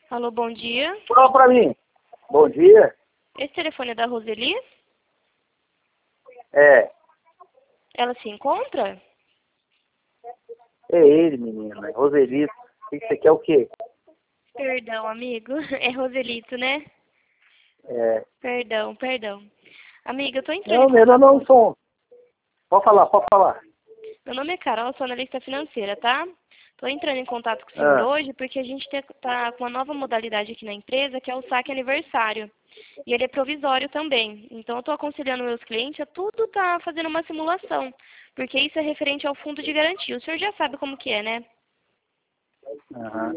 Alô, bom dia. Fala pra mim. Bom dia. Esse telefone é da Roseli? É. Ela se encontra? É ele, menina. Roselito. Você quer o quê? Perdão, amigo. É Roselito, né? É. Perdão. Amiga, eu tô entrando Não, em meu contato nome com... é som. Pode falar, pode falar. Meu nome é Carol, sou analista financeira, tá? Tô entrando em contato com o senhor Ah. hoje porque a gente tá com uma nova modalidade aqui na empresa, que é o saque aniversário. E ele é provisório também. Então, eu tô aconselhando meus clientes a tudo tá fazendo uma simulação. Porque isso é referente ao fundo de garantia. O senhor já sabe como que é, né? Aham.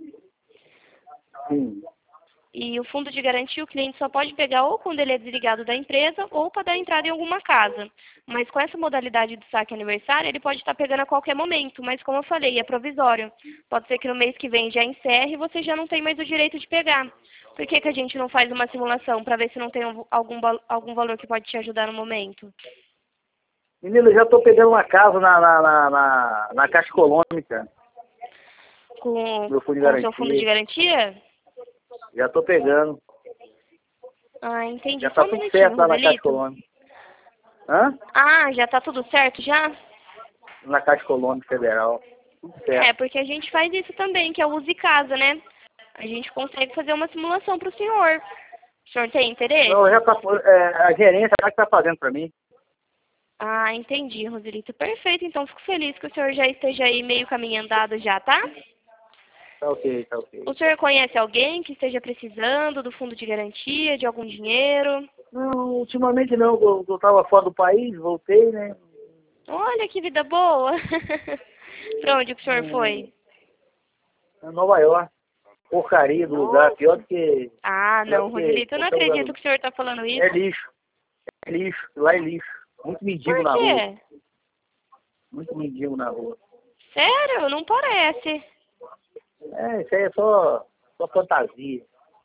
Sim. E o fundo de garantia o cliente só pode pegar ou quando ele é desligado da empresa ou para dar entrada em alguma casa. Mas com essa modalidade de saque aniversário, ele pode estar pegando a qualquer momento. Mas como eu falei, é provisório. Pode ser que no mês que vem já encerre e você já não tem mais o direito de pegar. Por que a gente não faz uma simulação para ver se não tem algum valor que pode te ajudar no momento? Menino, eu já tô pegando uma casa na Caixa Econômica. Meu fundo de Com o seu fundo de garantia. garantia? Já tô pegando. Ah, entendi. Já Só tá um tudo certo minutinho, lá na Caixa Roselito. Econômica. Hã? Ah, já tá tudo certo já? Na Caixa Econômica Federal. Tudo É, certo. porque a gente faz isso também, que é o Use Casa, né? A gente consegue fazer uma simulação para o senhor. O senhor tem Não, interesse? já tá, a gerência já que tá fazendo pra mim. Ah, entendi, Roselito. Perfeito, então fico feliz que o senhor já esteja aí meio caminho andado já, tá? Tá ok, tá ok. O senhor conhece alguém que esteja precisando do fundo de garantia, de algum dinheiro? Não, ultimamente não. Eu tava fora do país, voltei, né? Olha que vida boa! Pra onde que o senhor foi? Em Nova York. Porcaria do lugar, Nossa! Ah, pior não, do que Roselito, eu não qualquer lugar do acredito mundo. que o senhor tá falando É isso. lixo, é lixo, lá é lixo. Muito mendigo Por na rua, quê? muito mendigo na rua. Sério? Não parece. É, isso aí é só fantasia,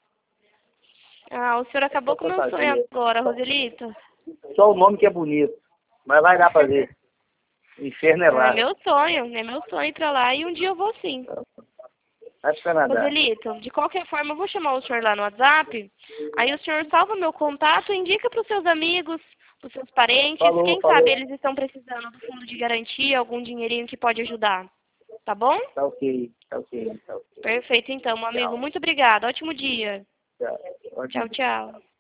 Ah, o senhor acabou só com o meu sonho fantasia. agora, Roselito. Só o nome que é bonito, mas vai dar pra ver. O inferno é Ah, lá, é meu sonho ir pra lá e um dia eu vou sim. vai pro Canadá. Roselito, de qualquer forma eu vou chamar o senhor lá no WhatsApp, aí o senhor salva meu contato e indica para os seus amigos, para os seus parentes, Falou, quem sabe falou, eles estão precisando do fundo de garantia, algum dinheirinho que pode ajudar. Tá bom? tá ok, tá ok, tá ok. Perfeito então, meu amigo. Tchau, Muito obrigada. Ótimo dia. tchau. Tchau, Ótimo. tchau.